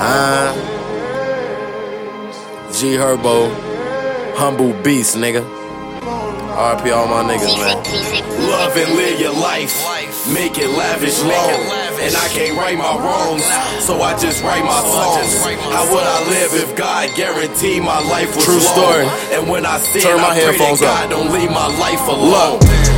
G Herbo, humble beast, nigga. RP all my niggas, man. Love and live your life, make it lavish long. And I can't right my wrongs, so I just write my songs. How would I live if God guaranteed my life was True story. long? And when I sin, Turn my I pray headphones that God up. don't leave my life alone.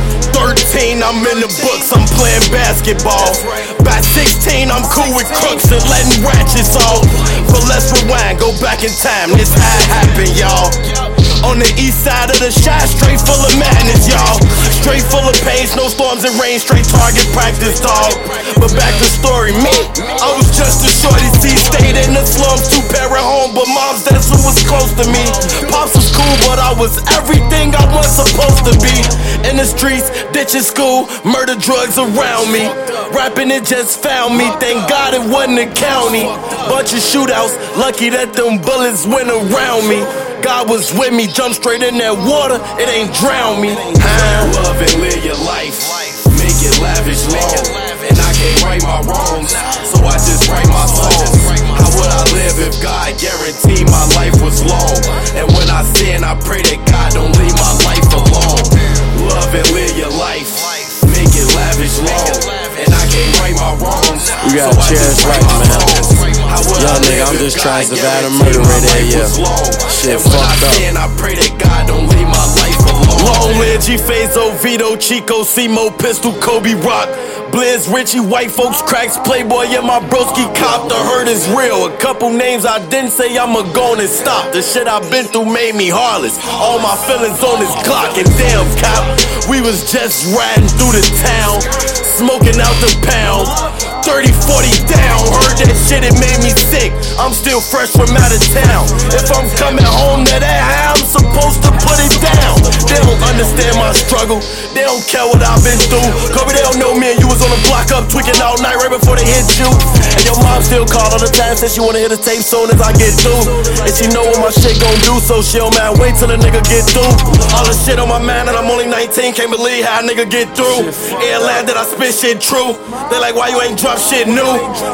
13, I'm in the books, I'm playing basketball. By 16, I'm cool with crooks and letting ratchets off. But let's rewind, go back in time, this how it happened, y'all. On the east side of the shot, straight full of madness, y'all. Straight full of pain, snowstorms and rain, straight target practice, dog. But back to story, me, I was just a shorty, stayed in the slums, two-parent home, but moms, that's who was close to me. Pops was cool, but I was everything I was supposed to be. In the streets, ditching school, murder drugs around me. Rapping, it just found me, thank God it wasn't the county. Bunch of shootouts, lucky that them bullets went around me. God was with me, jump straight in that water, it ain't drown me. Love and live your life, make it lavish long. And I can't right my wrongs, so I just write my songs. How would I live if God guaranteed my life was long? And when I sin, I pray that God don't leave my life alone. Love and live your life, make it lavish long. And I can't right my wrongs, We got so I chairs just right, write my man. songs. Young nigga, I'm just trying to survive the murder right there, yeah. Shit fucked up. I pray that God don't leave my life alone. Long live G-Fazo, Vito, Chico, Simo, Pistol, Kobe Rock, Blizz, Richie, white folks, cracks, Playboy, yeah, my broski cop. The hurt is real. A couple names I didn't say, I'ma go and stop. The shit I've been through made me heartless. All my feelings on this Glock, and damn, cop, we was just riding through the town, smoking out the pound. 30, 40 down, heard that shit, it made me sick. I'm still fresh from out of town. If I'm coming home to that house, I'm supposed to put it down. They don't understand my struggle, they don't care what I've been through. Kobe, they don't know me and you was on the block up, tweaking all night right before they hit you. And your mom still call all the time, says she wanna hear the tape soon as I get through. And she know what my shit gon' do, so she don't mind, wait till a nigga get through. All the shit on my mind and I'm only 19, can't believe how a nigga get through. Airline that I spit shit true, they like why you ain't drop shit new.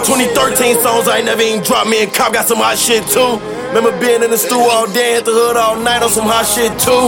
2013 songs I ain't never even dropped, me and Cop got some hot shit too. Remember being in the stew all day, at the hood all night on some hot shit too.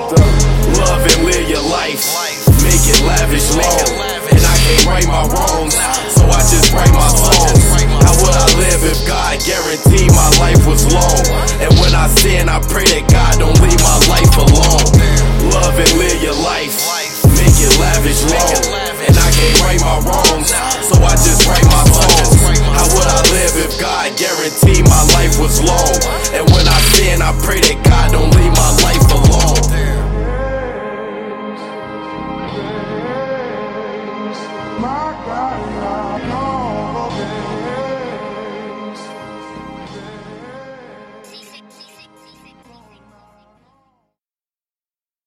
Love and live your life, make it lavish long. And I can't right my wrongs, so I just write my songs. How would I live if God guaranteed my life was long? And when I sin, I pray that God don't leave my life alone. Love and live your life, make it lavish long. And I can't right my wrongs, so I just write my songs. How would I live if God guaranteed my life was long?